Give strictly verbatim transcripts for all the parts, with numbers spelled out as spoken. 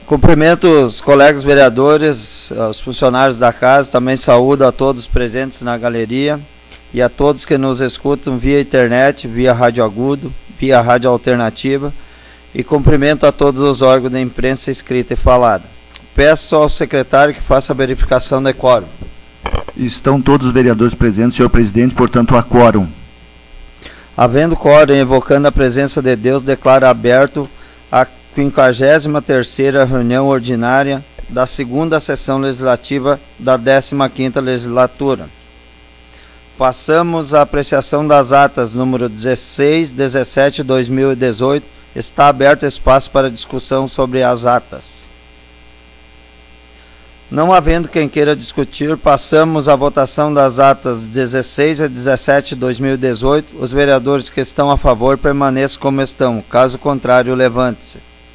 Cumprimento os colegas vereadores, os funcionários da casa, também saúdo a todos presentes na galeria e a todos que nos escutam via internet, via Rádio Agudo, via Rádio Alternativa, e cumprimento a todos os órgãos da imprensa escrita e falada. Peço ao secretário que faça a verificação de quórum. Estão todos os vereadores presentes, senhor presidente, portanto há quórum. Havendo quórum e invocando a presença de Deus, declaro aberto a quinquagésima terceira reunião ordinária da segunda sessão legislativa da décima quinta legislatura. Passamos à apreciação das atas número dezesseis, dezessete de dois mil e dezoito. Está aberto espaço para discussão sobre as atas. Não havendo quem queira discutir, passamos à votação das atas dezesseis a dezessete de dois mil e dezoito. Os vereadores que estão a favor permaneçam como estão. Caso contrário, levante-se.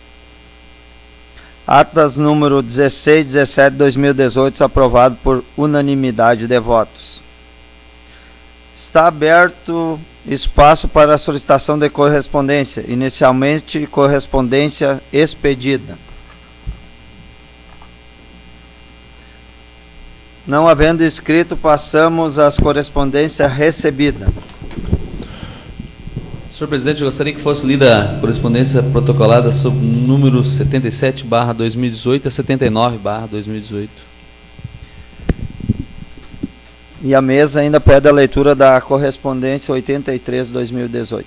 Atas número dezesseis, dezessete de dois mil e dezoito, aprovado por unanimidade de votos. Está aberto espaço para a solicitação de correspondência. Inicialmente, correspondência expedida. Não havendo escrito, passamos às correspondências recebidas. Senhor presidente, eu gostaria que fosse lida a correspondência protocolada sob número setenta e sete barra dois mil e dezoito a setenta e nove barra dois mil e dezoito. E a mesa ainda pede a leitura da correspondência oitenta e três de dois mil e dezoito.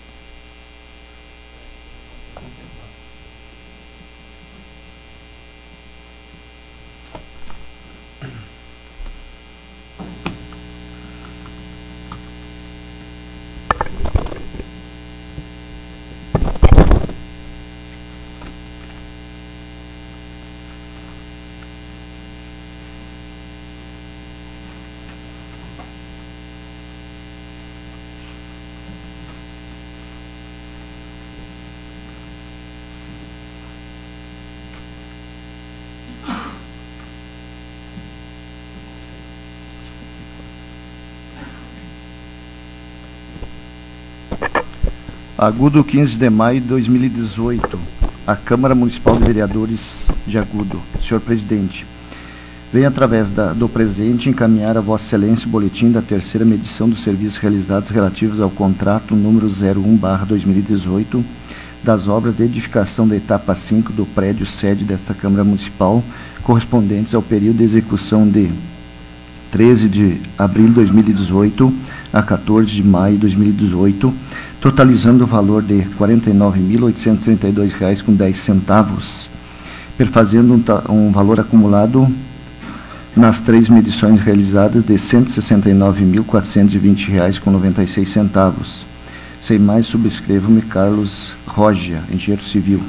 Agudo, quinze de maio de dois mil e dezoito. A Câmara Municipal de Vereadores de Agudo. Senhor presidente, venho através da, do presente encaminhar a Vossa Excelência o boletim da terceira medição dos serviços realizados relativos ao contrato número zero um barra dois mil e dezoito das obras de edificação da etapa cinco do prédio sede desta Câmara Municipal, correspondentes ao período de execução de treze de abril de dois mil e dezoito a quatorze de maio de dois mil e dezoito, totalizando o valor de quarenta e nove mil oitocentos e trinta e dois reais com dez centavos, perfazendo um, um valor acumulado nas três medições realizadas de cento e sessenta e nove mil quatrocentos e vinte reais com noventa e seis centavos. Sem mais, subscrevo-me Carlos Rogia, engenheiro civil.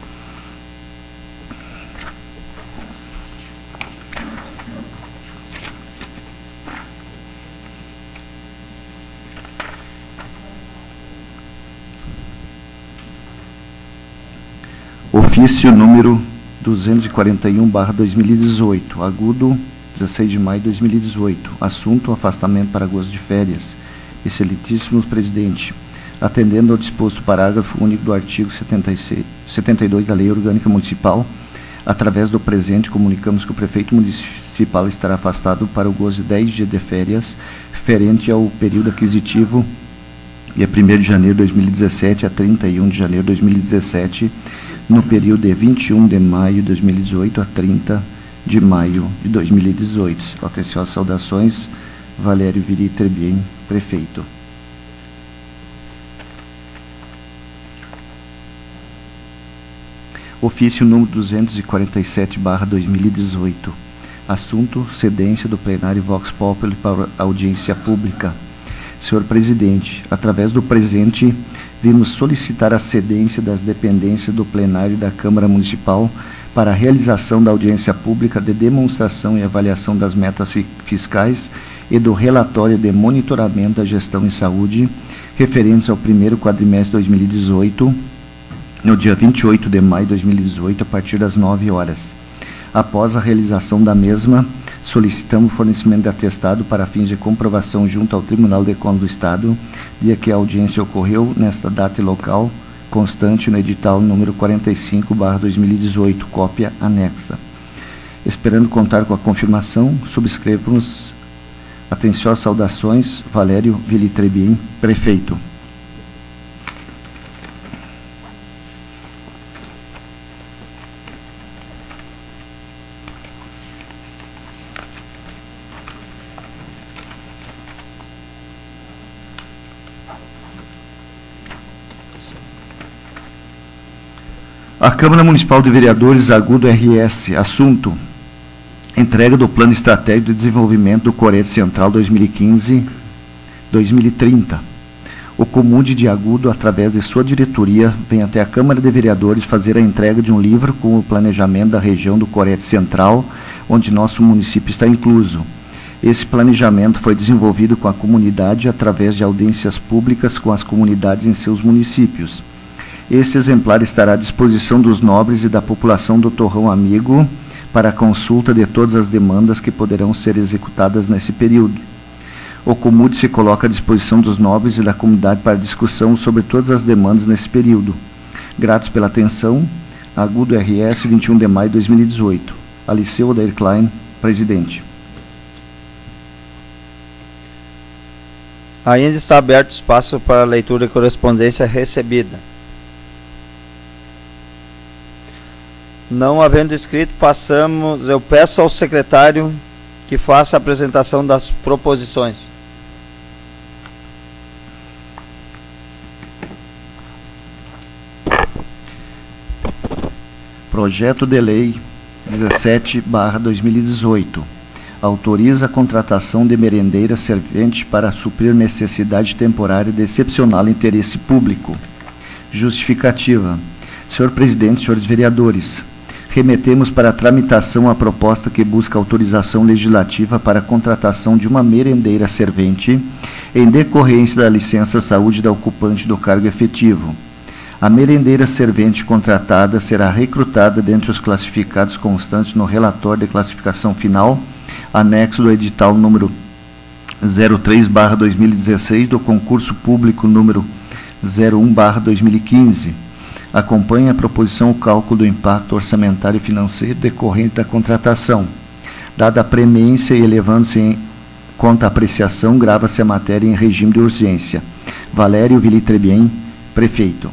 Ofício número duzentos e quarenta e um barra dois mil e dezoito, Agudo, dezesseis de maio de dois mil e dezoito. Assunto: afastamento para gozo de férias. Excelentíssimo presidente, atendendo ao disposto parágrafo único do artigo setenta e seis, setenta e dois da Lei Orgânica Municipal, através do presente comunicamos que o prefeito municipal estará afastado para o gozo de dez dias de férias, referente ao período aquisitivo de primeiro de janeiro de dois mil e dezessete a trinta e um de janeiro de dois mil e dezessete, no período de vinte e um de maio de dois mil e dezoito a trinta de maio de dois mil e dezoito. Atenciosas saudações, Valério Viri Trebien, prefeito. Ofício número duzentos e quarenta e sete barra dois mil e dezoito. Assunto: cedência do plenário Vox Populi para audiência pública. Senhor presidente, através do presente, vimos solicitar a cedência das dependências do plenário da Câmara Municipal para a realização da audiência pública de demonstração e avaliação das metas fi- fiscais e do relatório de monitoramento da gestão em saúde, referentes ao primeiro quadrimestre de dois mil e dezoito, no dia vinte e oito de maio de dois mil e dezoito, a partir das nove horas. Após a realização da mesma, solicitamos o fornecimento de atestado para fins de comprovação junto ao Tribunal de Contas do Estado, dia que a audiência ocorreu nesta data e local, constante no edital número quarenta e cinco barra dois mil e dezoito, cópia anexa. Esperando contar com a confirmação, subscrevemos atenciosas saudações, Valério Vilitrebien, prefeito. A Câmara Municipal de Vereadores, Agudo R S, assunto: entrega do Plano Estratégico de Desenvolvimento do Coreto Central dois mil e quinze a dois mil e trinta. O Comude de Agudo, através de sua diretoria, vem até a Câmara de Vereadores fazer a entrega de um livro com o planejamento da região do Coreto Central, onde nosso município está incluso. Esse planejamento foi desenvolvido com a comunidade através de audiências públicas com as comunidades em seus municípios. Este exemplar estará à disposição dos nobres e da população do Torrão Amigo para a consulta de todas as demandas que poderão ser executadas nesse período. O Comude se coloca à disposição dos nobres e da comunidade para discussão sobre todas as demandas nesse período. Gratos pela atenção. Agudo R S, vinte e um de maio de dois mil e dezoito. Aliceu Odair Klein, presidente. Ainda está aberto espaço para a leitura de correspondência recebida. Não havendo escrito, passamos. Eu peço ao secretário que faça a apresentação das proposições. Projeto de Lei dezessete barra dois mil e dezoito. Autoriza a contratação de merendeira servente para suprir necessidade temporária de excepcional interesse público. Justificativa. Senhor Presidente, senhores vereadores, remetemos para a tramitação a proposta que busca autorização legislativa para a contratação de uma merendeira servente em decorrência da licença saúde da ocupante do cargo efetivo. A merendeira servente contratada será recrutada dentre os classificados constantes no relatório de classificação final, anexo do edital número zero três barra dois mil e dezesseis do concurso público número zero um barra dois mil e quinze. Acompanhe a proposição o cálculo do impacto orçamentário e financeiro decorrente da contratação. Dada a premência e elevando-se em conta a apreciação, grava-se a matéria em regime de urgência. Valério Vilitrebien, prefeito.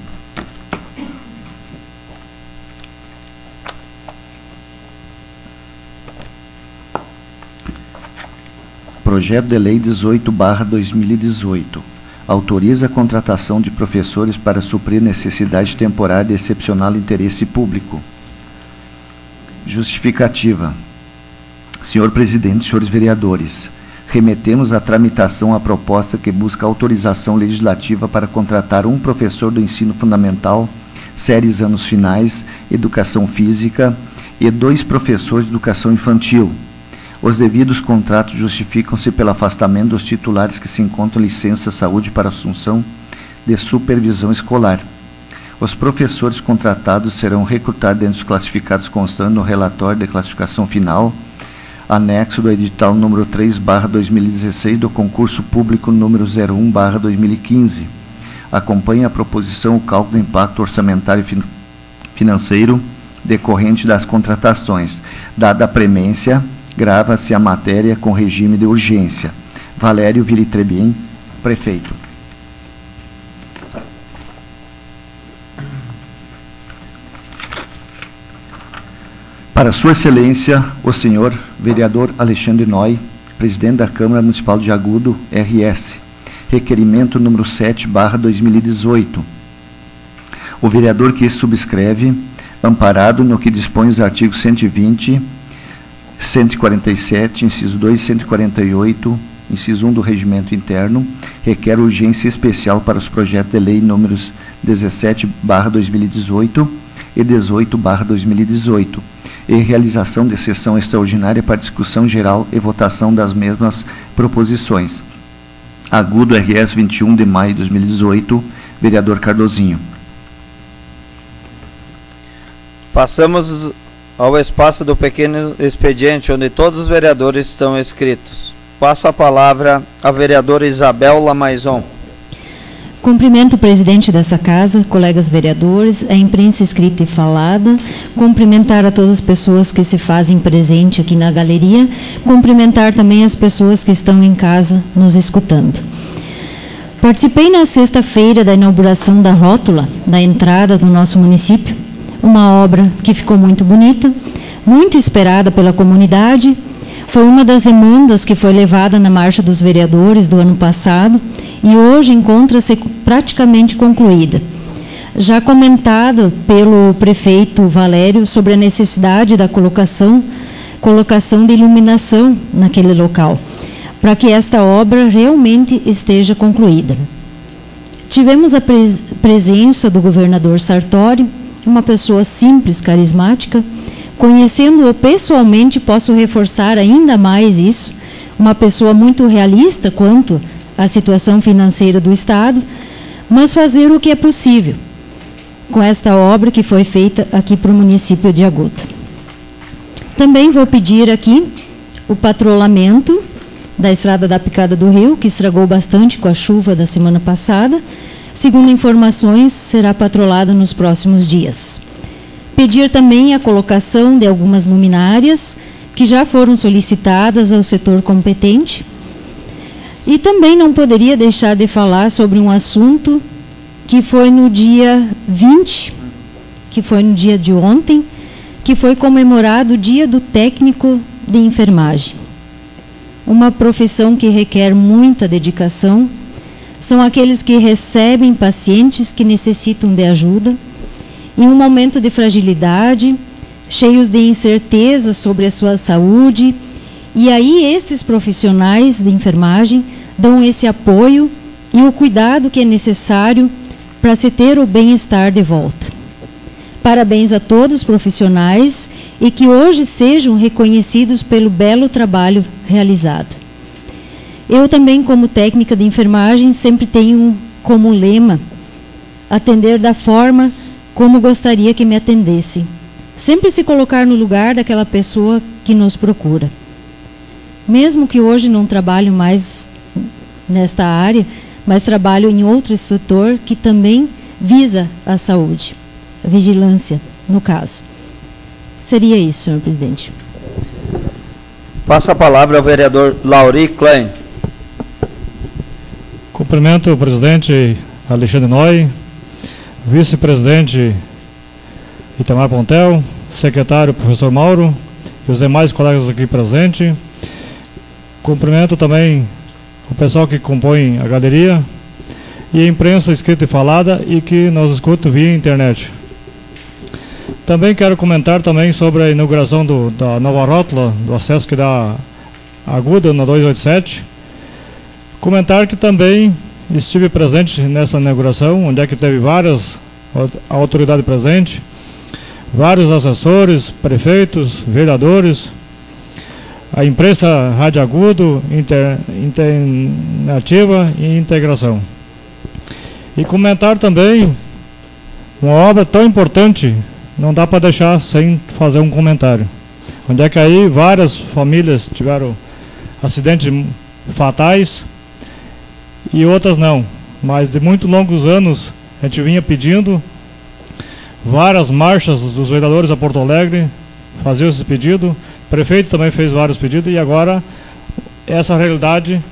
Projeto de Lei dezoito barra dois mil e dezoito. Autoriza a contratação de professores para suprir necessidade temporária de excepcional interesse público. Justificativa. Senhor Presidente, senhores vereadores, remetemos à tramitação a proposta que busca autorização legislativa para contratar um professor do ensino fundamental, séries anos finais, educação física, e dois professores de educação infantil. Os devidos contratos justificam-se pelo afastamento dos titulares que se encontram em licença saúde para assunção de supervisão escolar. Os professores contratados serão recrutados dentre os classificados constantes no relatório de classificação final, anexo do edital número três barra dois mil e dezesseis do concurso público número zero um barra dois mil e quinze. Acompanhe a proposição o cálculo do impacto orçamentário e fin- financeiro decorrente das contratações. Dada a premência, grava-se a matéria com regime de urgência. Valério Vilitrebien, prefeito. Para Sua Excelência, o senhor vereador Alexandre Noy, presidente da Câmara Municipal de Agudo, R S. Requerimento número sete barra dois mil e dezoito. O vereador que subscreve, amparado no que dispõe os artigos cento e vinte, cento e quarenta e sete, inciso dois, cento e quarenta e oito, inciso um do Regimento Interno, requer urgência especial para os projetos de lei números dezessete barra dois mil e dezoito e dezoito barra dois mil e dezoito, e realização de sessão extraordinária para discussão geral e votação das mesmas proposições. Agudo R S, vinte e um de maio de dois mil e dezoito, vereador Cardozinho. Passamos ao espaço do pequeno expediente, onde todos os vereadores estão inscritos. Passo a palavra à vereadora Isabel Lamaison. Cumprimento o presidente dessa casa, colegas vereadores, a imprensa escrita e falada, cumprimentar a todas as pessoas que se fazem presente aqui na galeria, cumprimentar também as pessoas que estão em casa nos escutando. Participei na sexta-feira da inauguração da rótula, da entrada do nosso município, uma obra que ficou muito bonita, muito esperada pela comunidade. Foi uma das demandas que foi levada na Marcha dos Vereadores do ano passado e hoje encontra-se praticamente concluída. Já comentada pelo prefeito Valério sobre a necessidade da colocação, colocação de iluminação naquele local, para que esta obra realmente esteja concluída. Tivemos a pres- presença do governador Sartori, uma pessoa simples, carismática. Conhecendo-o pessoalmente, posso reforçar ainda mais isso, uma pessoa muito realista quanto à situação financeira do Estado, mas fazer o que é possível com esta obra que foi feita aqui para o município de Agudo. Também vou pedir aqui o patrulhamento da Estrada da Picada do Rio, que estragou bastante com a chuva da semana passada. Segundo informações, será patrulhado nos próximos dias. Pedir também a colocação de algumas luminárias que já foram solicitadas ao setor competente. E também não poderia deixar de falar sobre um assunto que foi no dia vinte, que foi no dia de ontem, que foi comemorado o Dia do Técnico de Enfermagem. Uma profissão que requer muita dedicação. São aqueles que recebem pacientes que necessitam de ajuda em um momento de fragilidade, cheios de incerteza sobre a sua saúde, e aí estes profissionais de enfermagem dão esse apoio e o cuidado que é necessário para se ter o bem-estar de volta. Parabéns a todos os profissionais e que hoje sejam reconhecidos pelo belo trabalho realizado. Eu também, como técnica de enfermagem, sempre tenho como lema atender da forma como gostaria que me atendesse. Sempre se colocar no lugar daquela pessoa que nos procura. Mesmo que hoje não trabalho mais nesta área, mas trabalho em outro setor que também visa a saúde, a vigilância, no caso. Seria isso, senhor presidente. Passa a palavra ao vereador Lauri Klein. Cumprimento o presidente Alexandre Noy, vice-presidente Itamar Pontel, secretário professor Mauro e os demais colegas aqui presentes. Cumprimento também o pessoal que compõe a galeria e a imprensa escrita e falada e que nos escuta via internet. Também quero comentar também sobre a inauguração do, da nova rótula do acesso que dá Agudo na duzentos e oitenta e sete. Comentar que também estive presente nessa inauguração, onde é que teve várias a autoridade presente, vários assessores, prefeitos, vereadores, a imprensa Rádio Agudo, inter, Internativa e Integração. E comentar também uma obra tão importante, não dá para deixar sem fazer um comentário. Onde é que aí várias famílias tiveram acidentes fatais e outras não. Mas de muito longos anos a gente vinha pedindo várias marchas dos vereadores a Porto Alegre, faziam esse pedido, o prefeito também fez vários pedidos e agora essa realidade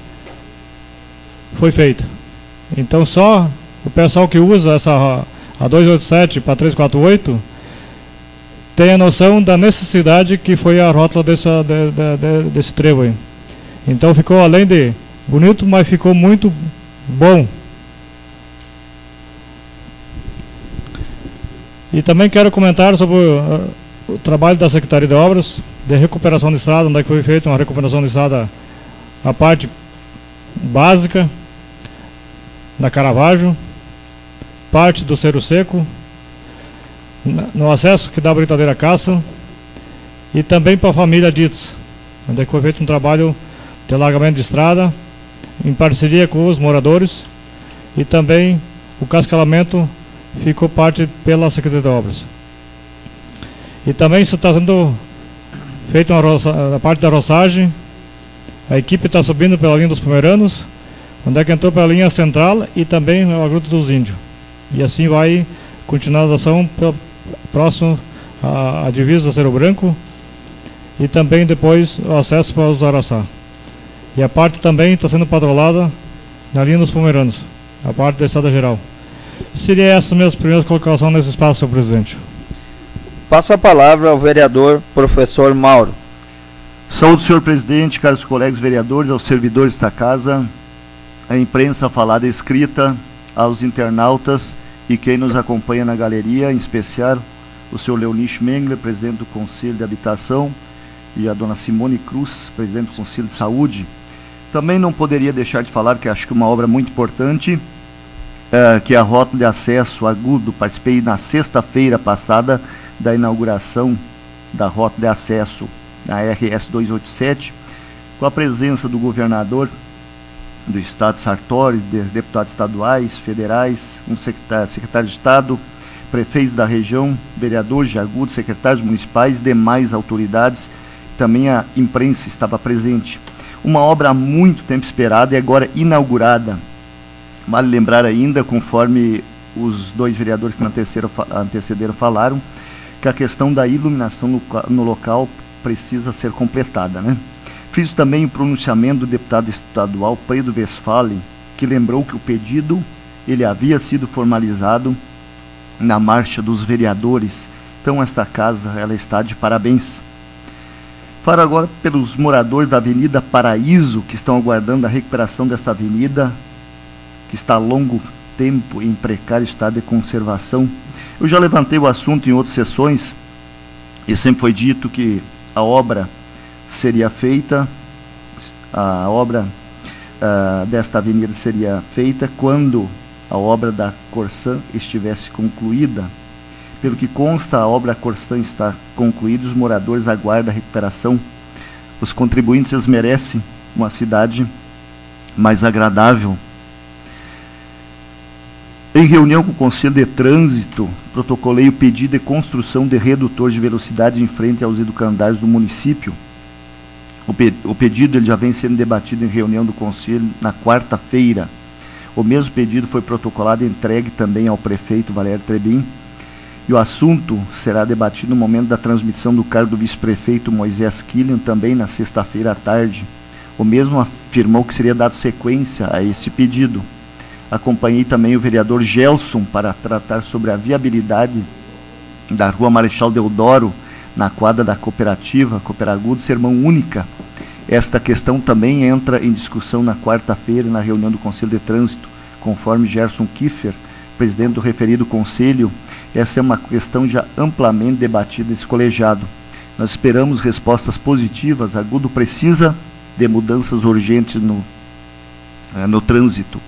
foi feita. Então só o pessoal que usa essa a duzentos e oitenta e sete para trezentos e quarenta e oito tem a noção da necessidade que foi a rótula dessa, de, de, de, desse trevo aí. Então ficou, além de bonito, mas ficou muito bom. E também quero comentar sobre o, o trabalho da Secretaria de Obras, de recuperação de estrada, onde é que foi feita uma recuperação de estrada, a parte básica da Caravaggio, parte do Cerro Seco, no acesso que dá a Britadeira Caça, e também para a família Dietz, onde é que foi feito um trabalho de alargamento de estrada, em parceria com os moradores, e também o cascalamento ficou parte pela Secretaria de Obras. E também isso está sendo feito uma roça, a parte da roçagem, a equipe está subindo pela linha dos Pomeranos, onde é que entrou pela linha central e também a Gruta dos Índios. E assim vai continuar a ação próximo à, à divisa Cerro Branco e também depois o acesso para os Araçá. E a parte também está sendo patrolada na linha dos Pomeranos, a parte da Estrada Geral. Seria essa minha primeira colocação nesse espaço, senhor presidente. Passo a palavra ao vereador professor Mauro. Saúde, senhor presidente, caros colegas vereadores, aos servidores desta casa, à imprensa falada e escrita, aos internautas e quem nos acompanha na galeria, em especial o senhor Leonir Schmengler, presidente do Conselho de Habitação, e a dona Simone Cruz, presidente do Conselho de Saúde. Também não poderia deixar de falar que acho que uma obra muito importante, é, que é a Rota de Acesso Agudo. Participei na sexta-feira passada da inauguração da Rota de Acesso na R S duzentos e oitenta e sete, com a presença do governador do Estado, Sartori, de deputados estaduais, federais, um secretário, secretário de Estado, prefeitos da região, vereadores de Agudo, secretários municipais, demais autoridades, também a imprensa estava presente. Uma obra há muito tempo esperada e agora inaugurada. Vale lembrar ainda, conforme os dois vereadores que me antecederam, antecederam falaram, que a questão da iluminação no, no local precisa ser completada, né? Fiz também o pronunciamento do deputado estadual Pedro Westphalen, que lembrou que o pedido ele havia sido formalizado na marcha dos vereadores. Então esta casa ela está de parabéns. Falo agora pelos moradores da Avenida Paraíso, que estão aguardando a recuperação desta avenida, que está há longo tempo em precário estado de conservação. Eu já levantei o assunto em outras sessões e sempre foi dito que a obra seria feita, a obra uh, desta avenida seria feita quando a obra da Corsan estivesse concluída. Pelo que consta, a obra Corsan está concluída, os moradores aguardam a recuperação. Os contribuintes eles merecem uma cidade mais agradável. Em reunião com o Conselho de Trânsito, protocolei o pedido de construção de redutor de velocidade em frente aos educandários do município. O, pe o pedido ele já vem sendo debatido em reunião do Conselho na quarta-feira. O mesmo pedido foi protocolado e entregue também ao prefeito Valério Trebin. E o assunto será debatido no momento da transmissão do cargo do vice-prefeito Moisés Killian, também na sexta-feira à tarde. O mesmo afirmou que seria dado sequência a esse pedido. Acompanhei também o vereador Gelson para tratar sobre a viabilidade da Rua Marechal Deodoro, na quadra da cooperativa Cooperagudo, ser mão única. Esta questão também entra em discussão na quarta-feira, na reunião do Conselho de Trânsito, conforme Gerson Kiefer, presidente do referido conselho. Essa é uma questão já amplamente debatida nesse colegiado. Nós esperamos respostas positivas. Agudo precisa de mudanças urgentes no, no trânsito.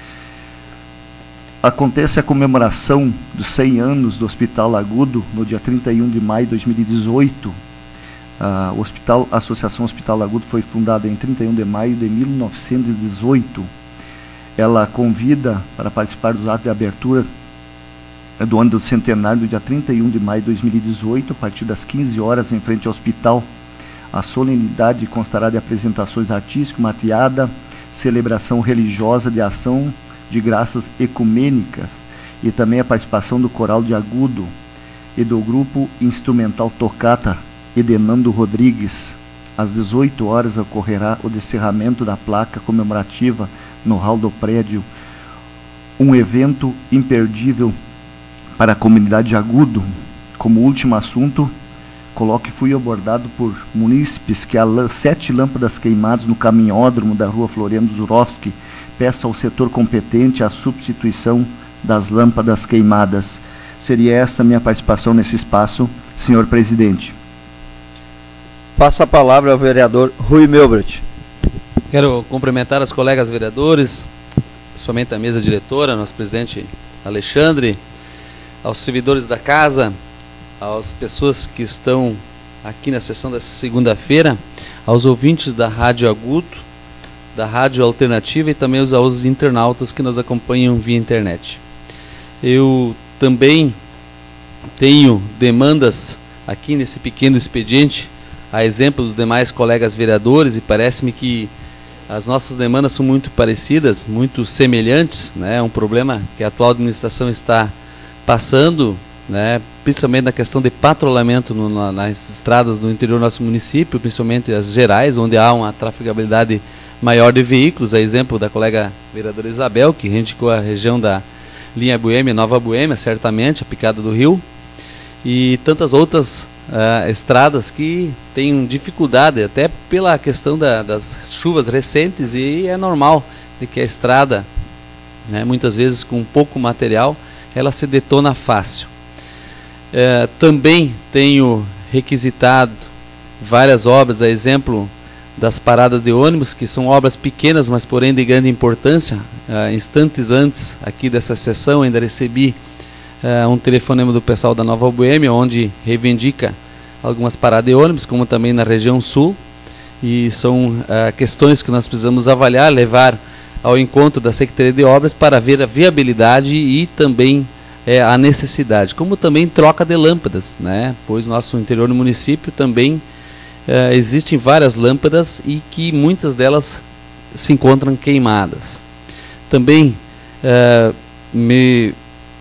Acontece a comemoração dos cem anos do Hospital Agudo no dia trinta e um de maio de dois mil e dezoito. A, hospital, a Associação Hospital Agudo foi fundada em trinta e um de maio de mil novecentos e dezoito. Ela convida para participar dos atos de abertura do ano do centenário do dia trinta e um de maio de dois mil e dezoito, a partir das quinze horas, em frente ao hospital. A solenidade constará de apresentações artísticas, mateada, celebração religiosa de ação de graças ecumênicas e também a participação do Coral de Agudo e do grupo instrumental Tocata Edenando Rodrigues. Às dezoito horas ocorrerá o descerramento da placa comemorativa no hall do prédio, um evento imperdível para a comunidade de Agudo. Como último assunto, coloque fui abordado por munícipes que há sete lâmpadas queimadas no caminhódromo da rua Floriano Zurovski. Peça ao setor competente a substituição das lâmpadas queimadas. Seria esta a minha participação nesse espaço, senhor presidente. Passo a palavra ao vereador Rui Melbert. Quero cumprimentar os colegas vereadores, principalmente a mesa diretora, nosso presidente Alexandre, aos servidores da casa, às pessoas que estão aqui na sessão dessa segunda-feira, aos ouvintes da Rádio Agudo, da Rádio Alternativa e também aos, aos internautas que nos acompanham via internet. Eu também tenho demandas aqui nesse pequeno expediente, a exemplo dos demais colegas vereadores, e parece-me que as nossas demandas são muito parecidas, muito semelhantes, né? É um problema que a atual administração está passando, né? Principalmente na questão de patrulhamento no, na, nas estradas do interior do nosso município, principalmente as gerais, onde há uma trafegabilidade maior de veículos, a exemplo da colega vereadora Isabel, que indicou a região da linha Boêmia, Nova Boêmia, certamente, a Picada do Rio, e tantas outras uh, estradas que têm dificuldade, até pela questão da, das chuvas recentes, e é normal de que a estrada, né, muitas vezes com pouco material, ela se detona fácil. Uh, também tenho requisitado várias obras, a exemplo das paradas de ônibus, que são obras pequenas, mas porém de grande importância. Uh, instantes antes aqui dessa sessão ainda recebi uh, um telefonema do pessoal da Nova Boêmia, onde reivindica algumas paradas de ônibus, como também na região sul, e são uh, questões que nós precisamos avaliar, levar ao encontro da Secretaria de Obras para ver a viabilidade e também uh, a necessidade, como também troca de lâmpadas, né? Pois nosso interior do município também Uh, existem várias lâmpadas e que muitas delas se encontram queimadas. Também uh, me,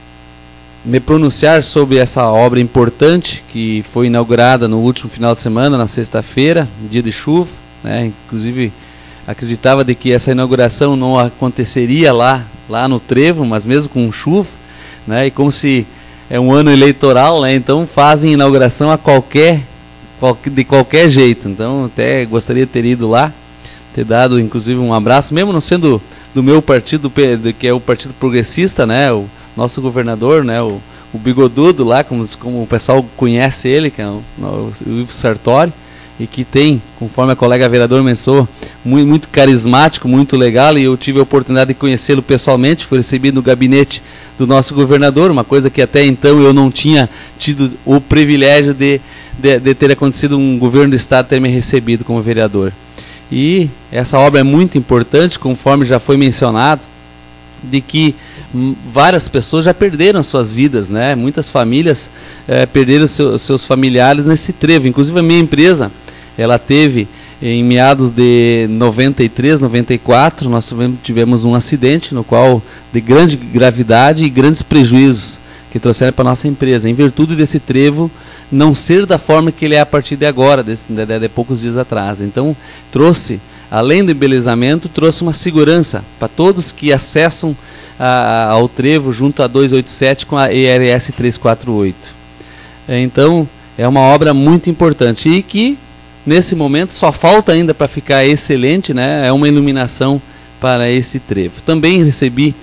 me pronunciar sobre essa obra importante que foi inaugurada no último final de semana, na sexta-feira, dia de chuva, né? Inclusive acreditava de que essa inauguração não aconteceria lá, lá no Trevo, mas mesmo com chuva, né? E como se é um ano eleitoral, né? Então fazem inauguração a qualquer de qualquer jeito. Então até gostaria de ter ido lá, ter dado inclusive um abraço, mesmo não sendo do meu partido, que é o Partido Progressista, né, o nosso governador, né, o, o Bigodudo lá, como, como o pessoal conhece ele, que é o, o Ivo Sartori, e que tem, conforme a colega vereador mencionou, muito, muito carismático, muito legal, e eu tive a oportunidade de conhecê-lo pessoalmente, foi recebido no gabinete do nosso governador, uma coisa que até então eu não tinha tido o privilégio de, de, de ter acontecido, um governo do estado ter me recebido como vereador. E essa obra é muito importante, conforme já foi mencionado, de que várias pessoas já perderam suas vidas, né? Muitas famílias eh, perderam seu, seus familiares nesse trevo. Inclusive a minha empresa, ela teve em meados de noventa e três, noventa e quatro, nós tivemos um acidente no qual de grande gravidade e grandes prejuízos que trouxeram para a nossa empresa, em virtude desse trevo não ser da forma que ele é a partir de agora, de, de, de poucos dias atrás. Então trouxe, além do embelezamento, trouxe uma segurança para todos que acessam a, ao trevo junto a duzentos e oitenta e sete com a E R S trezentos e quarenta e oito. Então é uma obra muito importante e que nesse momento só falta ainda para ficar excelente, né? É uma iluminação para esse trevo. Também recebi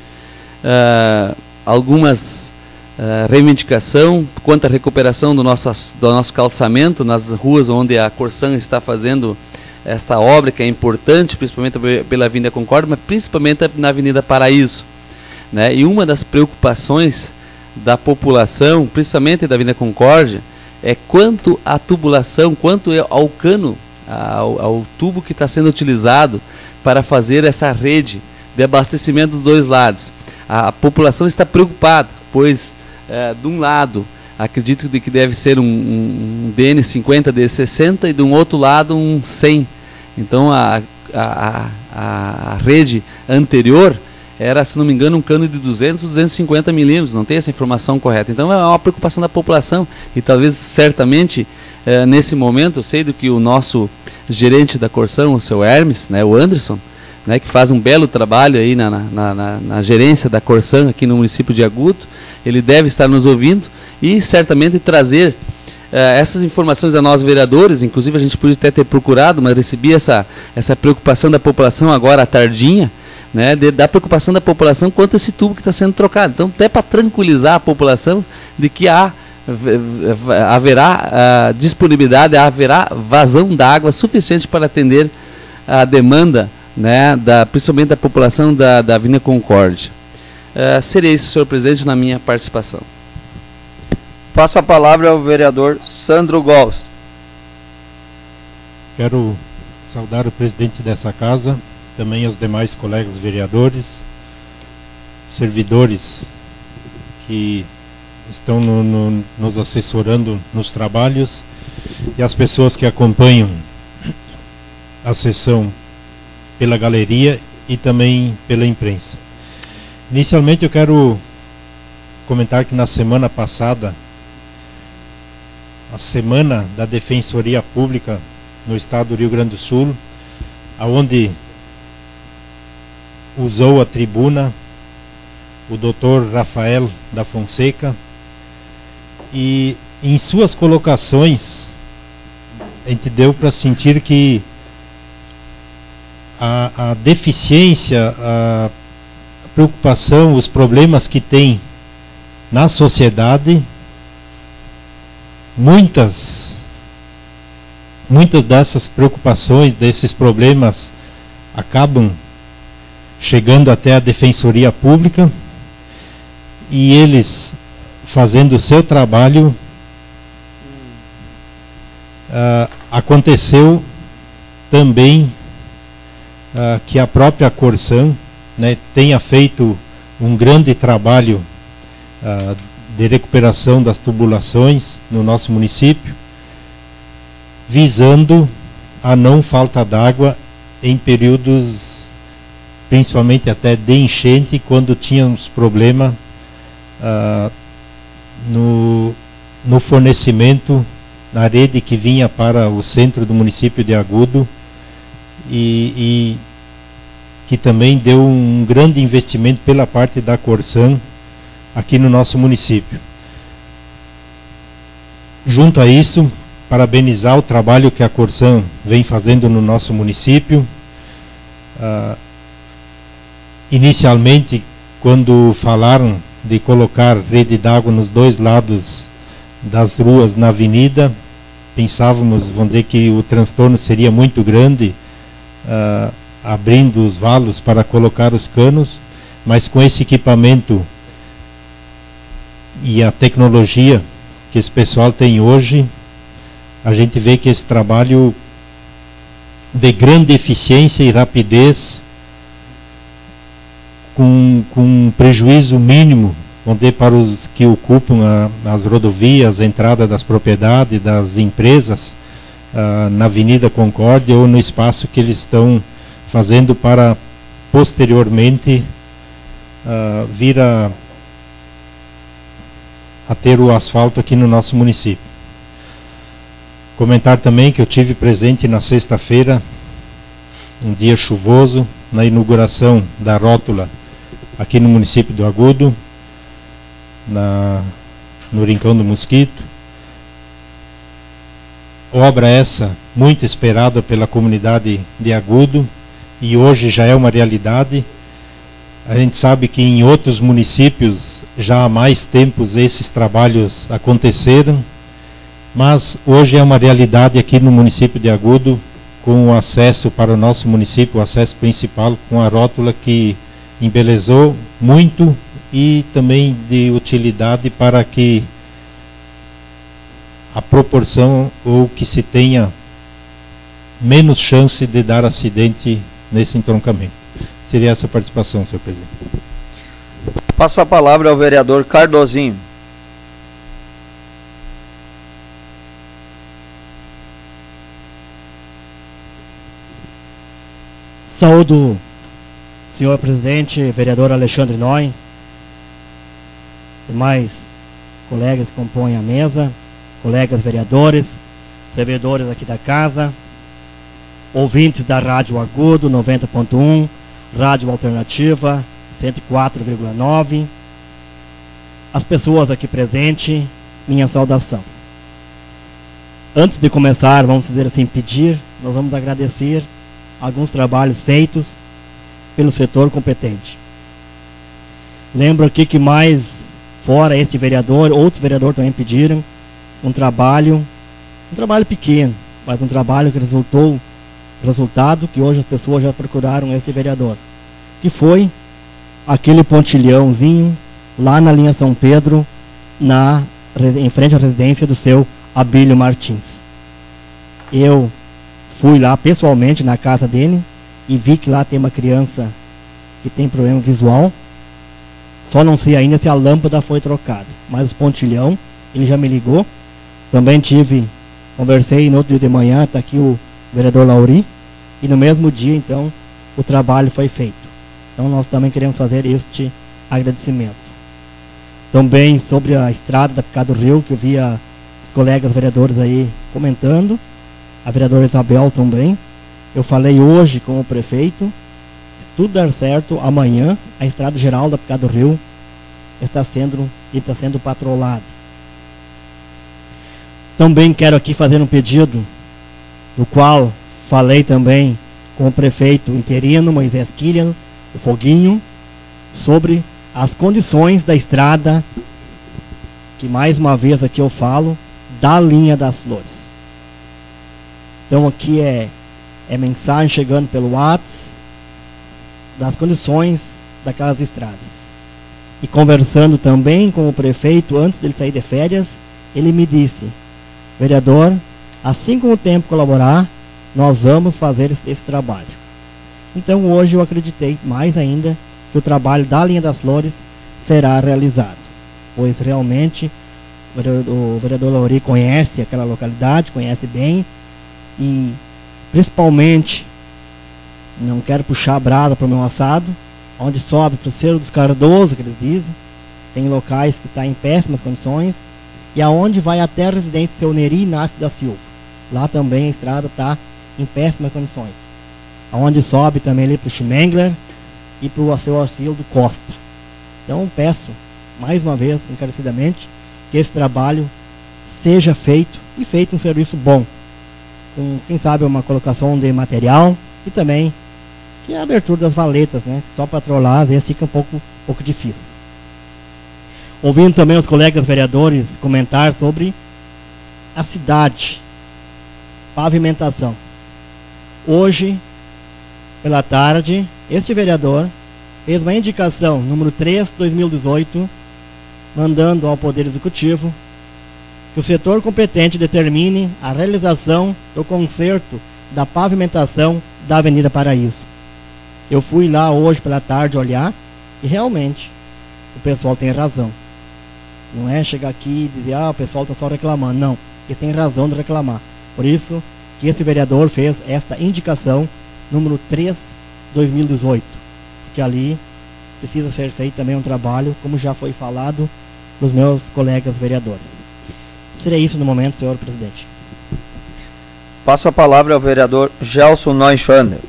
uh, algumas Uh, reivindicação quanto à recuperação do nosso, do nosso calçamento nas ruas onde a Corsan está fazendo esta obra, que é importante, principalmente pela Avenida Concórdia, mas principalmente na Avenida Paraíso, né? E uma das preocupações da população, principalmente da Avenida Concórdia, é quanto à tubulação, quanto ao cano, ao, ao tubo que está sendo utilizado para fazer essa rede de abastecimento dos dois lados. A, a população está preocupada, pois É, de um lado, acredito de que deve ser um, um D N cinquenta D sessenta e de um outro lado um cem. Então a, a, a, a rede anterior era, se não me engano, um cano de duzentos, duzentos e cinquenta milímetros, não tem essa informação correta. Então é uma preocupação da população e talvez, certamente, é, nesse momento, eu sei do que o nosso gerente da Corsan, o seu Hermes, né, o Anderson, né, que faz um belo trabalho aí na, na, na, na gerência da Corsan aqui no município de Agudo, ele deve estar nos ouvindo e certamente trazer uh, essas informações a nós vereadores. Inclusive a gente podia até ter procurado, mas recebi essa, essa preocupação da população agora à tardinha, né, de, da preocupação da população quanto a esse tubo que está sendo trocado. Então até para tranquilizar a população de que há, haverá uh, disponibilidade, haverá vazão d'água suficiente para atender a demanda, né, da, principalmente da população da, da Avenida Concórdia. Uh, serei isso, senhor presidente, na minha participação. Passo a palavra ao vereador Sandro Gols. Quero saudar o presidente dessa casa, também os demais colegas vereadores, servidores que estão no, no, nos assessorando nos trabalhos e as pessoas que acompanham a sessão pela galeria e também pela imprensa. Inicialmente eu quero comentar que na semana passada, a semana da Defensoria Pública no estado do Rio Grande do Sul, aonde usou a tribuna o doutor Rafael da Fonseca, e em suas colocações a gente deu para sentir que a, a deficiência, a preocupação, os problemas que tem na sociedade, muitas muitas dessas preocupações, desses problemas acabam chegando até a Defensoria Pública, e eles fazendo o seu trabalho, uh, aconteceu também uh, que a própria Corsan, né, tenha feito um grande trabalho uh, de recuperação das tubulações no nosso município, visando a não falta d'água em períodos, principalmente até de enchente, quando tínhamos problema uh, no, no fornecimento na rede que vinha para o centro do município de Agudo, e, e que também deu um grande investimento pela parte da Corsan aqui no nosso município. Junto a isso, parabenizar o trabalho que a Corsan vem fazendo no nosso município. Uh, inicialmente, quando falaram de colocar rede d'água nos dois lados das ruas na avenida, pensávamos, vamos dizer, que o transtorno seria muito grande, uh, abrindo os valos para colocar os canos, mas com esse equipamento e a tecnologia que esse pessoal tem hoje, a gente vê que esse trabalho de grande eficiência e rapidez, com, com um prejuízo mínimo, vamos dizer, para os que ocupam a, as rodovias, a entrada das propriedades, das empresas, uh, na Avenida Concórdia, ou no espaço que eles estão fazendo para posteriormente uh, vir a, a ter o asfalto aqui no nosso município. Comentar também que eu tive presente na sexta-feira, um dia chuvoso, na inauguração da rótula aqui no município do Agudo, na, no Rincão do Mosquito. Obra essa muito esperada pela comunidade de Agudo, e hoje já é uma realidade. A gente sabe que em outros municípios já há mais tempos esses trabalhos aconteceram, mas hoje é uma realidade aqui no município de Agudo, com o acesso para o nosso município, o acesso principal, com a rótula que embelezou muito e também de utilidade para que a proporção, ou que se tenha menos chance de dar acidente nesse entroncamento. Seria essa a participação, senhor presidente. Passo a palavra ao vereador Cardozinho. Saúdo, senhor presidente, vereador Alexandre Noy, demais colegas que compõem a mesa, colegas vereadores, servidores aqui da casa, ouvintes da Rádio Agudo noventa ponto um, Rádio Alternativa cento e quatro vírgula nove, as pessoas aqui presentes, minha saudação. Antes de começar, vamos dizer assim, pedir, nós vamos agradecer alguns trabalhos feitos pelo setor competente. Lembro aqui que mais, fora este vereador, outros vereadores também pediram um trabalho, um trabalho pequeno, mas um trabalho que resultou, resultado que hoje as pessoas já procuraram este vereador, que foi aquele pontilhãozinho lá na linha São Pedro, na, em frente à residência do seu Abílio Martins. Eu fui lá pessoalmente na casa dele e vi que lá tem uma criança que tem problema visual. Só não sei ainda se a lâmpada foi trocada, mas o pontilhão, ele já me ligou. Também tive, conversei no outro dia de manhã, está aqui o vereador Lauri, e no mesmo dia, então, o trabalho foi feito. Então nós também queremos fazer este agradecimento. Também sobre a estrada da Picado Rio, que eu via os colegas vereadores aí comentando, a vereadora Isabel também. Eu falei hoje com o prefeito, se tudo dar certo, amanhã a estrada geral da Picado Rio está sendo, está sendo patrolada. Também quero aqui fazer um pedido, no qual falei também com o prefeito interino, Moisés Killian, o Foguinho, sobre as condições da estrada, que mais uma vez aqui eu falo, da linha das Flores. Então aqui é, é mensagem chegando pelo WhatsApp, das condições daquelas estradas. E conversando também com o prefeito, antes dele sair de férias, ele me disse: vereador, assim como o tempo colaborar, nós vamos fazer esse, esse trabalho. Então hoje eu acreditei mais ainda que o trabalho da linha das Flores será realizado, pois realmente o vereador, o vereador Lauri conhece aquela localidade, conhece bem, e principalmente, não quero puxar a brasa para o meu assado, onde sobe para o Cerro dos Cardoso, que eles dizem, tem locais que estão tá em péssimas condições, e aonde vai até a residência Seu Neri Inácio da Silva. Lá também a estrada está em péssimas condições. Aonde sobe também ali para o Schmengler e para o seu Arcildo Costa. Então peço, mais uma vez, encarecidamente, que esse trabalho seja feito, e feito um serviço bom, com, quem sabe, uma colocação de material, e também que a abertura das valetas, né? Só patrolar, às vezes fica um pouco, um pouco difícil. Ouvindo também os colegas vereadores comentar sobre a cidade, pavimentação. Hoje, pela tarde, este vereador fez uma indicação, número três de dois mil e dezoito, mandando ao Poder Executivo que o setor competente determine a realização do conserto da pavimentação da Avenida Paraíso. Eu fui lá hoje pela tarde olhar e realmente o pessoal tem razão. Não é chegar aqui e dizer, ah, o pessoal está só reclamando. Não, eles têm razão de reclamar. Por isso que esse vereador fez esta indicação, número três de dois mil e dezoito. Porque ali precisa ser feito também um trabalho, como já foi falado dos meus colegas vereadores. Seria isso no momento, senhor presidente. Passo a palavra ao vereador Gelson Neuschwander.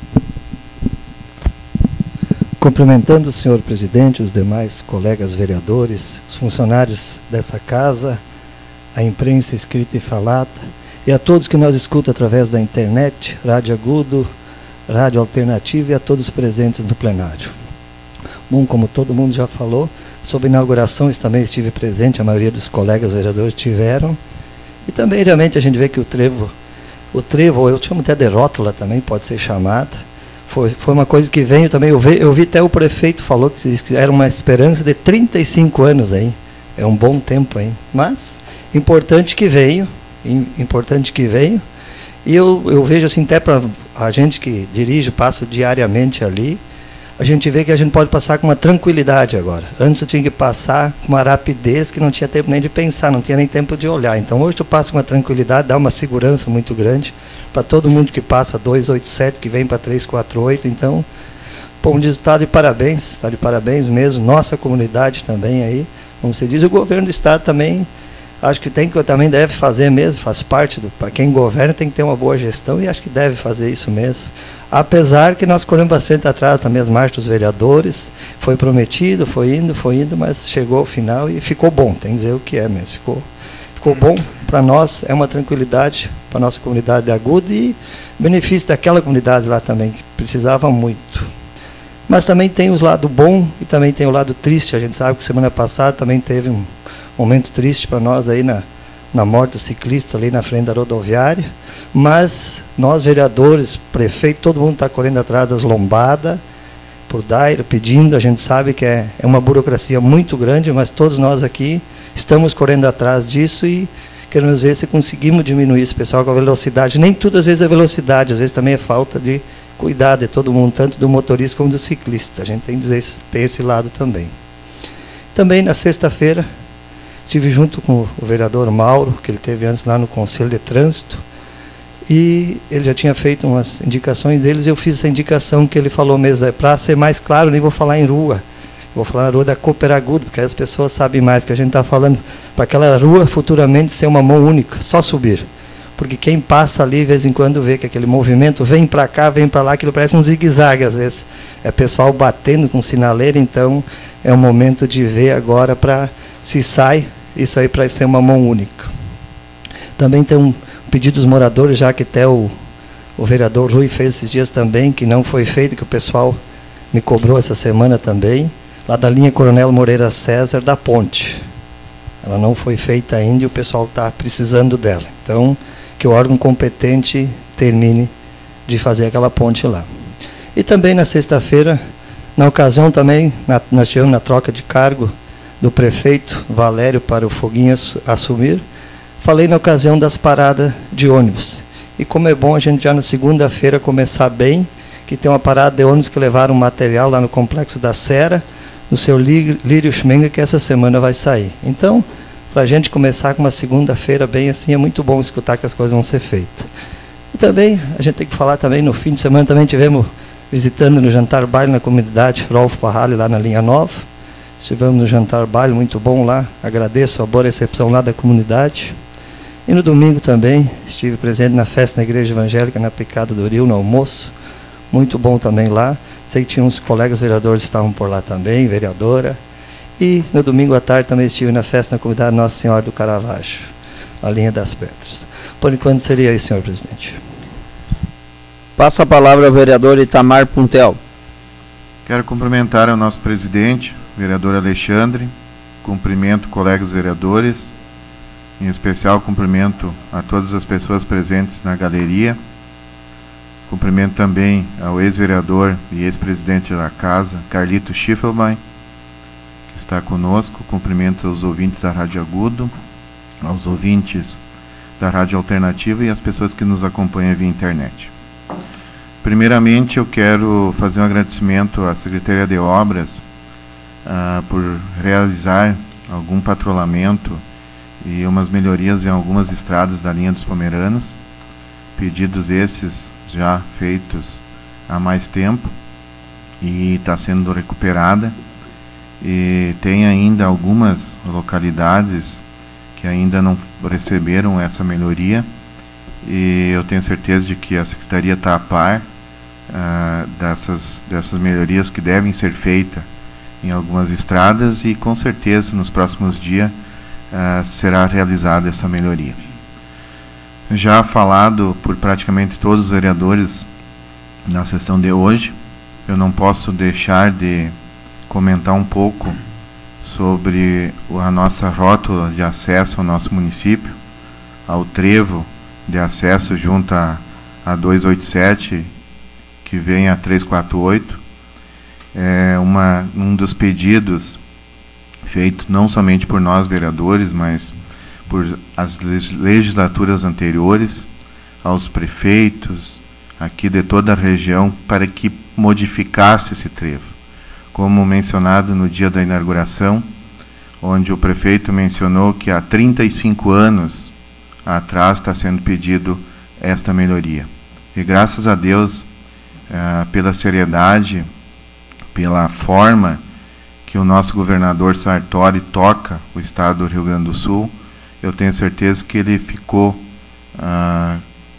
Cumprimentando o senhor presidente, os demais colegas vereadores, os funcionários dessa casa, a imprensa escrita e falada, e a todos que nos escutam através da internet, Rádio Agudo, Rádio Alternativa, e a todos presentes no plenário. Bom, como todo mundo já falou, sobre a inauguração eu também estive presente, a maioria dos colegas vereadores tiveram, e também realmente a gente vê que o trevo, o trevo, eu chamo até de rótula também, pode ser chamada. Foi, foi uma coisa que veio também, eu vi, eu vi até o prefeito falou que era uma esperança de trinta e cinco anos aí, é um bom tempo aí, mas importante que veio, importante que veio, e eu, eu vejo assim até para a gente que dirige, passa diariamente ali, a gente vê que a gente pode passar com uma tranquilidade agora. Antes eu tinha que passar com uma rapidez que não tinha tempo nem de pensar, não tinha nem tempo de olhar. Então hoje eu passo com uma tranquilidade, dá uma segurança muito grande para todo mundo que passa duzentos e oitenta e sete, que vem para trezentos e quarenta e oito. Então, bom, diz, está de parabéns, está de parabéns mesmo, nossa comunidade também aí, como se diz, o governo do estado também, acho que tem que também deve fazer mesmo, faz parte do, para quem governa tem que ter uma boa gestão e acho que deve fazer isso mesmo. Apesar que nós corremos bastante atrás também as marchas dos vereadores, foi prometido, foi indo, foi indo, mas chegou ao final e ficou bom, tem que dizer o que é mesmo, ficou, ficou bom para nós, é uma tranquilidade para a nossa comunidade de Agudo e benefício daquela comunidade lá também, que precisava muito. Mas também tem os lados bom e também tem o lado triste, a gente sabe que semana passada também teve um momento triste para nós aí na, na morte do ciclista ali na frente da rodoviária, mas nós vereadores, prefeito, todo mundo está correndo atrás das lombadas, por Dairo, pedindo, a gente sabe que é, é uma burocracia muito grande, mas todos nós aqui estamos correndo atrás disso e queremos ver se conseguimos diminuir esse pessoal com a velocidade, nem tudo às vezes é velocidade, às vezes também é falta de cuidado de todo mundo, tanto do motorista como do ciclista, a gente tem que dizer, tem esse lado também. Também na sexta-feira, estive junto com o vereador Mauro, que ele teve antes lá no Conselho de Trânsito, e ele já tinha feito umas indicações deles, eu fiz essa indicação que ele falou mesmo, é para ser mais claro, nem vou falar em rua, vou falar na rua da Cooperagudo, porque as pessoas sabem mais, que a gente está falando para aquela rua futuramente ser uma mão única, só subir, porque quem passa ali de vez em quando vê que aquele movimento vem para cá, vem para lá, aquilo parece um zigue-zague às vezes, é pessoal batendo com sinaleira, então é o momento de ver agora para se sai isso aí para ser uma mão única. Também tem um pedido dos moradores, já que até o, o vereador Rui fez esses dias também, que não foi feito, que o pessoal me cobrou essa semana também, lá da linha Coronel Moreira César, da ponte. Ela não foi feita ainda e o pessoal está precisando dela. Então, que o órgão competente termine de fazer aquela ponte lá. E também na sexta-feira, na ocasião também, na, nós tivemos na troca de cargo do prefeito Valério para o Foguinho assumir, falei na ocasião das paradas de ônibus. E como é bom a gente já na segunda-feira começar bem, que tem uma parada de ônibus que levaram material lá no Complexo da Serra, no seu Lírio Schmenger, que essa semana vai sair. Então, para a gente começar com uma segunda-feira bem assim, é muito bom escutar que as coisas vão ser feitas. E também, a gente tem que falar também, no fim de semana também tivemos visitando no jantar baile na comunidade Rolfo Parrale, lá na linha nova. Estivemos no jantar baile, muito bom lá, agradeço a boa recepção lá da comunidade. E no domingo também, estive presente na festa na Igreja Evangélica, na Picada do Rio, no almoço, muito bom também lá. Sei que tinha uns colegas vereadores que estavam por lá também, vereadora. E no domingo à tarde também estive na festa na comunidade Nossa Senhora do Caravaggio, a linha das pedras. Por enquanto seria isso, senhor presidente. Passa a palavra ao vereador Itamar Puntel. Quero cumprimentar o nosso presidente, vereador Alexandre, cumprimento colegas vereadores, em especial cumprimento a todas as pessoas presentes na galeria, cumprimento também ao ex-vereador e ex-presidente da casa, Carlito Schiffelbein, que está conosco, cumprimento aos ouvintes da Rádio Agudo, aos ouvintes da Rádio Alternativa e às pessoas que nos acompanham via internet. Primeiramente, eu quero fazer um agradecimento à Secretaria de Obras uh, por realizar algum patrulhamento e umas melhorias em algumas estradas da linha dos Pomeranos, pedidos esses já feitos há mais tempo e está sendo recuperada, e tem ainda algumas localidades que ainda não receberam essa melhoria, e eu tenho certeza de que a Secretaria está a par uh, dessas, dessas melhorias que devem ser feitas em algumas estradas, e com certeza nos próximos dias uh, será realizada essa melhoria. Já falado por praticamente todos os vereadores na sessão de hoje, eu não posso deixar de comentar um pouco sobre a nossa rótula de acesso ao nosso município, ao trevo de acesso junto a, a duzentos e oitenta e sete, que vem a trezentos e quarenta e oito. É uma, um dos pedidos feitos não somente por nós vereadores, mas por as legislaturas anteriores, aos prefeitos aqui de toda a região, para que modificasse esse trevo. Como mencionado no dia da inauguração, onde o prefeito mencionou que há trinta e cinco anos atrás está sendo pedido esta melhoria. E graças a Deus, eh, pela seriedade, pela forma que o nosso governador Sartori toca o estado do Rio Grande do Sul, eu tenho certeza que ele ficou ah,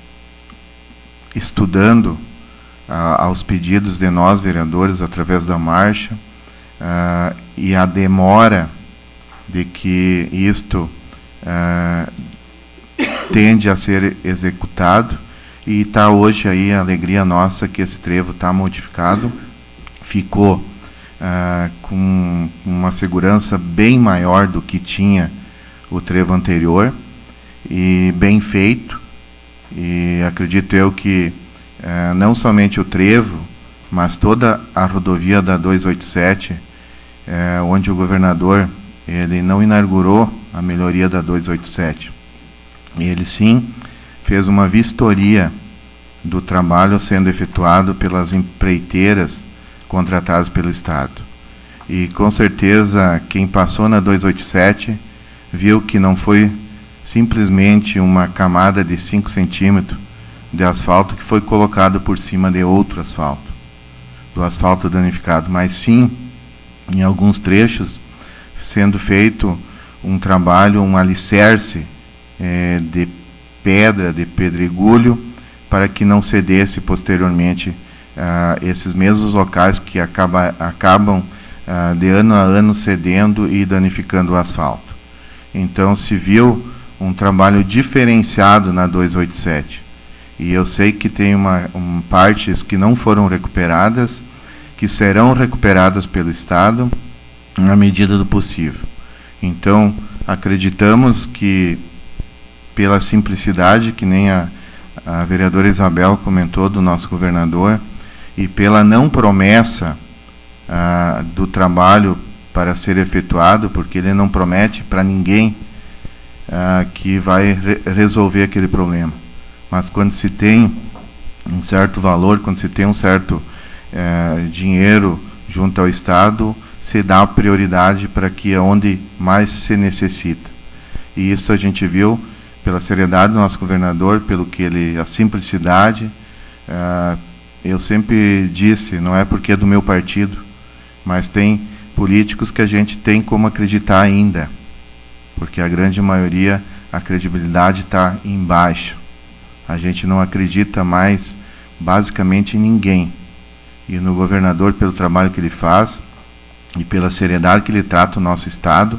estudando ah, aos pedidos de nós vereadores através da marcha, ah, e a demora de que isto ah, tende a ser executado, e está hoje aí a alegria nossa que esse trevo está modificado, ficou ah, com uma segurança bem maior do que tinha o trevo anterior, e bem feito, e acredito eu que eh, não somente o trevo, mas toda a rodovia da duzentos e oitenta e sete, eh, onde o governador ele não inaugurou a melhoria da duzentos e oitenta e sete, ele sim fez uma vistoria do trabalho sendo efetuado pelas empreiteiras contratadas pelo Estado, e com certeza quem passou na duzentos e oitenta e sete viu que não foi simplesmente uma camada de cinco centímetros de asfalto que foi colocado por cima de outro asfalto, do asfalto danificado, mas sim, em alguns trechos, sendo feito um trabalho, um alicerce é, de pedra, de pedregulho, para que não cedesse posteriormente ah, esses mesmos locais que acaba, acabam ah, de ano a ano cedendo e danificando o asfalto. Então se viu um trabalho diferenciado na duzentos e oitenta e sete. E eu sei que tem uma, um, partes que não foram recuperadas, que serão recuperadas pelo Estado na medida do possível. Então, acreditamos que, pela simplicidade, que nem a, a vereadora Isabel comentou do nosso governador, e pela não promessa ah, do trabalho para ser efetuado, porque ele não promete para ninguém ah, que vai re resolver aquele problema. Mas quando se tem um certo valor, quando se tem um certo eh, dinheiro junto ao Estado, se dá prioridade para que é onde mais se necessita. E isso a gente viu pela seriedade do nosso governador, pelo que ele, a simplicidade. Uh, eu sempre disse, não é porque é do meu partido, mas tem políticos que a gente tem como acreditar ainda, porque a grande maioria, a credibilidade está embaixo. A gente não acredita mais basicamente em ninguém. E no governador, pelo trabalho que ele faz e pela seriedade que ele trata o nosso Estado,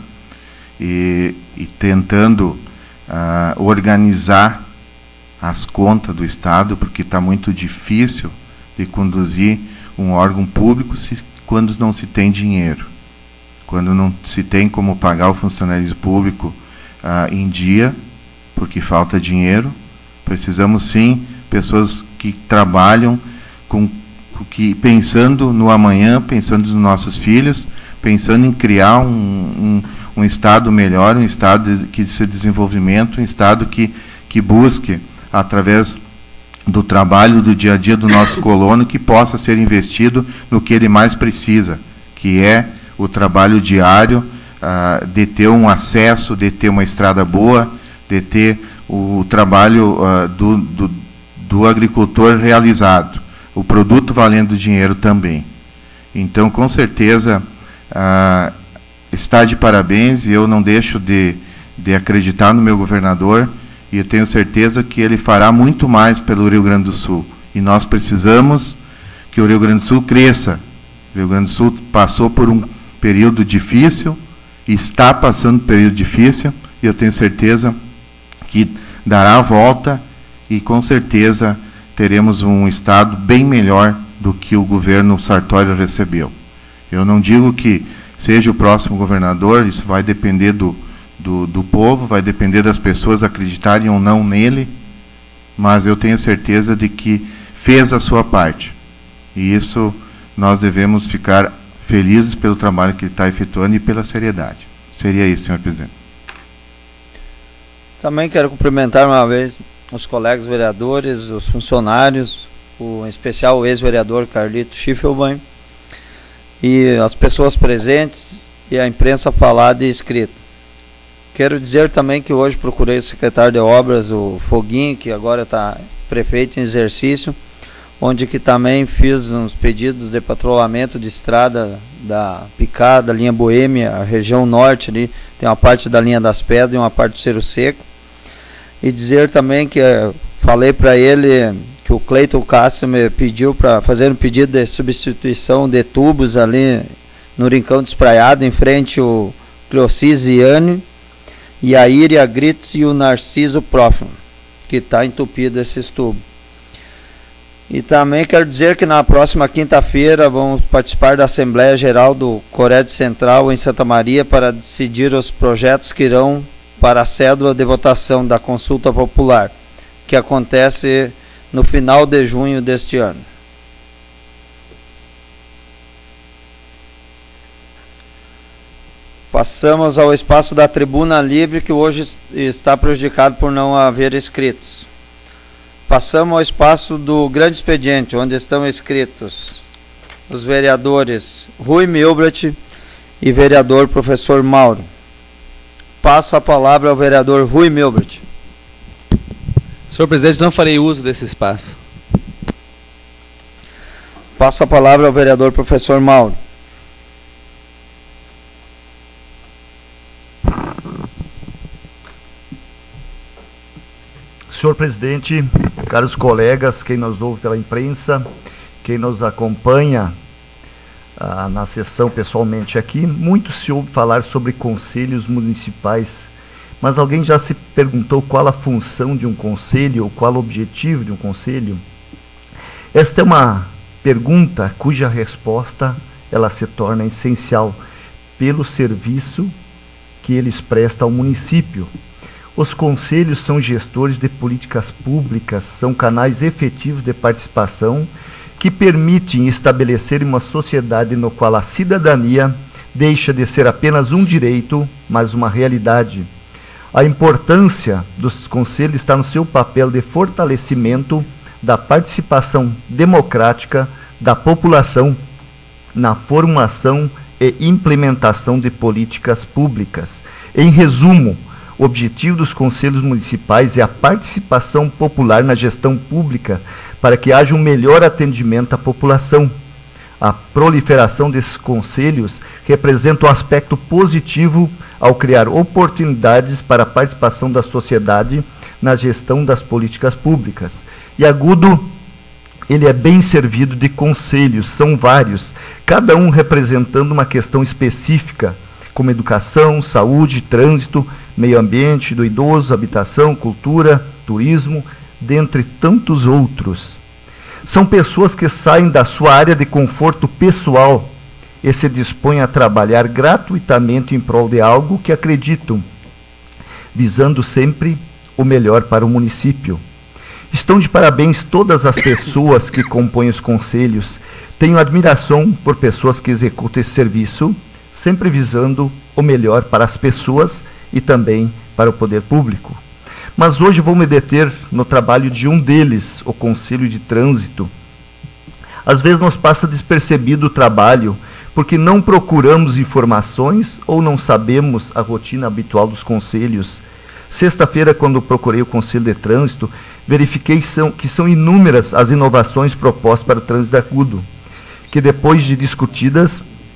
e, e tentando uh, organizar as contas do Estado, porque está muito difícil de conduzir um órgão público se, quando não se tem dinheiro, quando não se tem como pagar o funcionário público uh, em dia, porque falta dinheiro. Precisamos sim pessoas que trabalham com, que, pensando no amanhã, pensando nos nossos filhos, pensando em criar um, um, um Estado melhor, um Estado de, que de desenvolvimento, um Estado que, que busque, através do trabalho do dia a dia do nosso colono, que possa ser investido no que ele mais precisa, que é o trabalho diário, uh, de ter um acesso, de ter uma estrada boa, de ter o trabalho uh, do, do, do agricultor realizado, o produto valendo dinheiro também. Então, com certeza, uh, está de parabéns, e eu não deixo de, de acreditar no meu governador, e eu tenho certeza que ele fará muito mais pelo Rio Grande do Sul. E nós precisamos que o Rio Grande do Sul cresça. O Rio Grande do Sul passou por um período difícil, está passando por um período difícil, e eu tenho certeza que dará a volta, e com certeza teremos um Estado bem melhor do que o governo Sartori recebeu. Eu não digo que seja o próximo governador, isso vai depender do, do, do povo, vai depender das pessoas acreditarem ou não nele, mas eu tenho certeza de que fez a sua parte. E isso nós devemos ficar felizes pelo trabalho que ele está efetuando e pela seriedade. Seria isso, senhor presidente. Também quero cumprimentar uma vez os colegas vereadores, os funcionários, o, em especial o ex-vereador Carlito Schiffelbein, e as pessoas presentes e a imprensa falada e escrita. Quero dizer também que hoje procurei o secretário de obras, o Foguinho, que agora está prefeito em exercício, onde que também fiz uns pedidos de patrulhamento de estrada da Picada, linha Boêmia, a região norte ali, tem uma parte da linha das Pedras e uma parte do Cerro Seco. E dizer também que uh, falei para ele que o Cleiton Castro me pediu para fazer um pedido de substituição de tubos ali no Rincão Despraiado, em frente ao Cleocis Iane, e a Iria Gritz e o Narciso Próximo, que está entupido esses tubos. E também quero dizer que na próxima quinta-feira vamos participar da Assembleia Geral do Cored Central em Santa Maria para decidir os projetos que irão para a cédula de votação da consulta popular, que acontece no final de junho deste ano. Passamos ao espaço da tribuna livre, que hoje está prejudicado por não haver inscritos. Passamos ao espaço do grande expediente, onde estão inscritos os vereadores Rui Milbrat e vereador professor Mauro. Passo a palavra ao vereador Rui Milbrat. Senhor presidente, não farei uso desse espaço. Passo a palavra ao vereador professor Mauro. Senhor presidente, caros colegas, quem nos ouve pela imprensa, quem nos acompanha ah, na sessão pessoalmente aqui, muito se ouve falar sobre conselhos municipais, mas alguém já se perguntou qual a função de um conselho ou qual o objetivo de um conselho? Esta é uma pergunta cuja resposta ela se torna essencial pelo serviço que eles prestam ao município. Os conselhos são gestores de políticas públicas, são canais efetivos de participação que permitem estabelecer uma sociedade no qual a cidadania deixa de ser apenas um direito, mas uma realidade. A importância dos conselhos está no seu papel de fortalecimento da participação democrática da população na formação e implementação de políticas públicas. Em resumo, o objetivo dos conselhos municipais é a participação popular na gestão pública para que haja um melhor atendimento à população. A proliferação desses conselhos representa um aspecto positivo ao criar oportunidades para a participação da sociedade na gestão das políticas públicas. E Agudo, ele é bem servido de conselhos, são vários, cada um representando uma questão específica, como educação, saúde, trânsito, meio ambiente do idoso, habitação, cultura, turismo, dentre tantos outros. São pessoas que saem da sua área de conforto pessoal e se dispõem a trabalhar gratuitamente em prol de algo que acreditam, visando sempre o melhor para o município. Estão de parabéns todas as pessoas que compõem os conselhos. Tenho admiração por pessoas que executam esse serviço, sempre visando o melhor para as pessoas e também para o poder público. Mas hoje vou me deter no trabalho de um deles, o Conselho de Trânsito. Às vezes nos passa despercebido o trabalho, porque não procuramos informações ou não sabemos a rotina habitual dos conselhos. Sexta-feira, quando procurei o Conselho de Trânsito, verifiquei são, que são inúmeras as inovações propostas para o trânsito agudo, que depois de discutidas,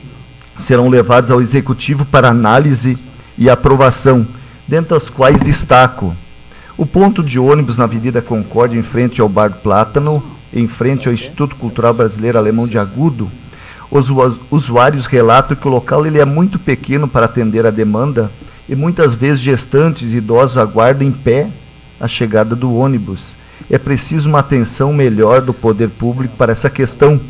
serão levados ao Executivo para análise e aprovação, dentre as quais destaco o ponto de ônibus na Avenida Concórdia, em frente ao Bar do Plátano, em frente ao Instituto Cultural Brasileiro Alemão de Agudo. Os usuários relatam que o local ele é muito pequeno para atender a demanda e muitas vezes gestantes e idosos aguardam em pé a chegada do ônibus. É preciso uma atenção melhor do poder público para essa questão.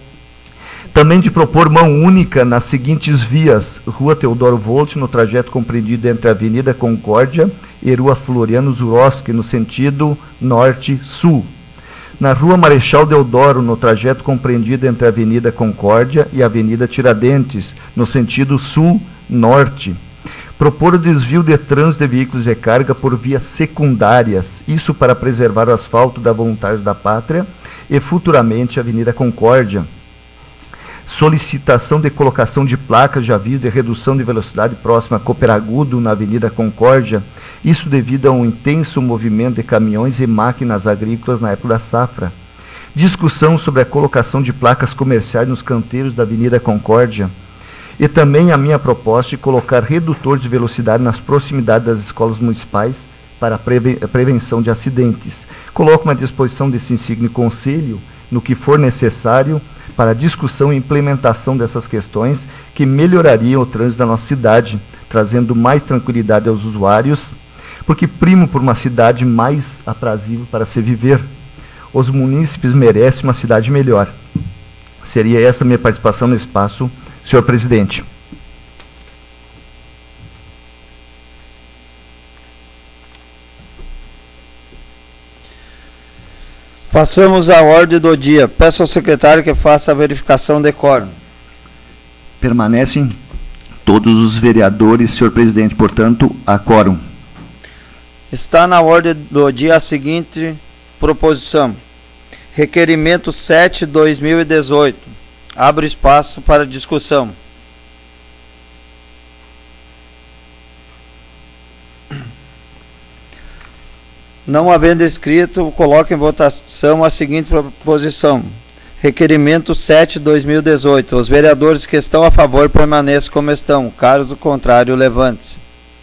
Também de propor mão única nas seguintes vias: Rua Teodoro Volt, no trajeto compreendido entre a Avenida Concórdia e Rua Floriano Zuroski, no sentido norte-sul. Na Rua Marechal Deodoro, no trajeto compreendido entre a Avenida Concórdia e a Avenida Tiradentes, no sentido sul-norte. Propor o desvio de trânsito de veículos de carga por vias secundárias, isso para preservar o asfalto da Voluntários da Pátria e futuramente a Avenida Concórdia. Solicitação de colocação de placas de aviso de redução de velocidade próxima a Cooperagudo, na Avenida Concórdia, isso devido a um intenso movimento de caminhões e máquinas agrícolas na época da safra. Discussão sobre a colocação de placas comerciais nos canteiros da Avenida Concórdia. E também a minha proposta de colocar redutor de velocidade nas proximidades das escolas municipais para a preve- prevenção de acidentes. Coloco à disposição desse insigne conselho, no que for necessário, para a discussão e implementação dessas questões que melhorariam o trânsito da nossa cidade, trazendo mais tranquilidade aos usuários, porque primo por uma cidade mais aprazível para se viver. Os munícipes merecem uma cidade melhor. Seria essa a minha participação no espaço, senhor presidente. Passamos à ordem do dia. Peço ao secretário que faça a verificação de quórum. Permanecem todos os vereadores, senhor presidente, portanto, a quórum. Está na ordem do dia a seguinte proposição. Requerimento sete barra dois mil e dezoito. Abro espaço para discussão. Não havendo inscrito, coloco em votação a seguinte proposição. Requerimento sete de dois mil e dezoito. Os vereadores que estão a favor permaneçam como estão. Caso contrário, levante-se.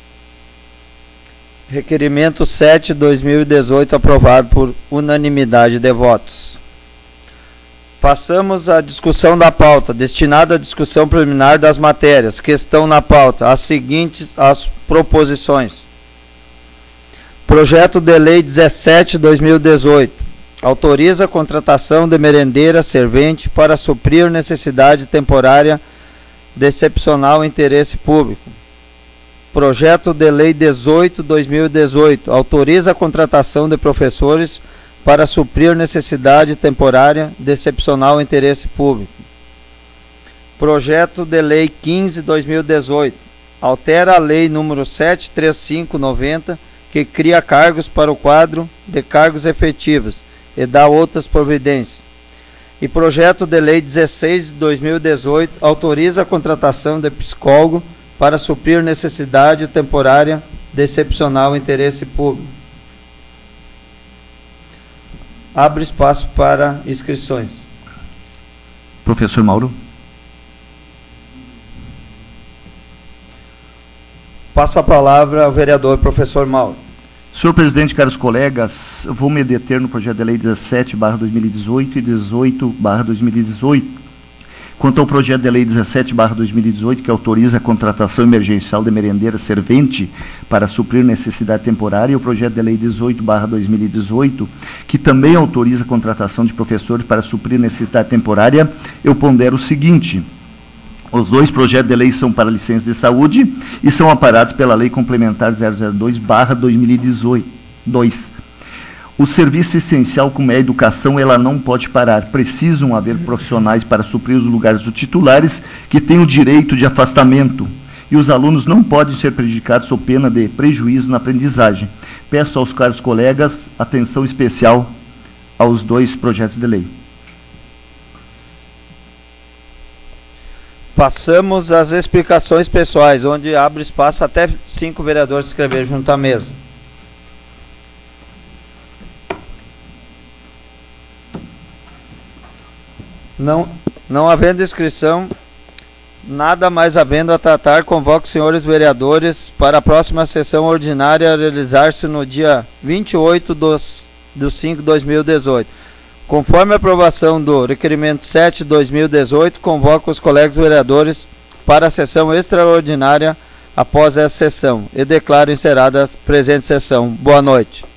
Requerimento sete de dois mil e dezoito aprovado por unanimidade de votos. Passamos à discussão da pauta, destinada à discussão preliminar das matérias que estão na pauta, as seguintes as proposições. Projeto de Lei dezessete de dois mil e dezoito. Autoriza a contratação de merendeira servente para suprir necessidade temporária de excepcional interesse público. Projeto de Lei dezoito de dois mil e dezoito. Autoriza a contratação de professores para suprir necessidade temporária de excepcional interesse público. Projeto de Lei quinze de dois mil e dezoito. Altera a Lei número setecentos e trinta e cinco noventa, que cria cargos para o quadro de cargos efetivos e dá outras providências. E projeto de Lei dezesseis de dois mil e dezoito autoriza a contratação de psicólogo para suprir necessidade temporária de excepcional interesse público. Abre espaço para inscrições. Professor Mauro. Passo a palavra ao vereador professor Mauro. Senhor presidente, caros colegas, vou me deter no projeto de lei dezessete barra dois mil e dezoito e dezoito barra dois mil e dezoito. Quanto ao projeto de lei dezessete barra dois mil e dezoito, que autoriza a contratação emergencial de merendeira servente para suprir necessidade temporária, e o projeto de lei dezoito barra dois mil e dezoito, que também autoriza a contratação de professores para suprir necessidade temporária, eu pondero o seguinte: os dois projetos de lei são para licença de saúde e são amparados pela Lei Complementar zero zero dois barra dois mil e dezoito. O serviço essencial, como é a educação, ela não pode parar. Precisam haver profissionais para suprir os lugares dos titulares que têm o direito de afastamento. E os alunos não podem ser prejudicados sob pena de prejuízo na aprendizagem. Peço aos caros colegas atenção especial aos dois projetos de lei. Passamos às explicações pessoais, onde abre espaço até cinco vereadores escrever junto à mesa. Não, não havendo inscrição, nada mais havendo a tratar, convoco os senhores vereadores para a próxima sessão ordinária a realizar-se no dia vinte e oito de cinco de dois mil e dezoito. Conforme a aprovação do requerimento sete de dois mil e dezoito, convoco os colegas vereadores para a sessão extraordinária após essa sessão e declaro encerrada a presente sessão. Boa noite.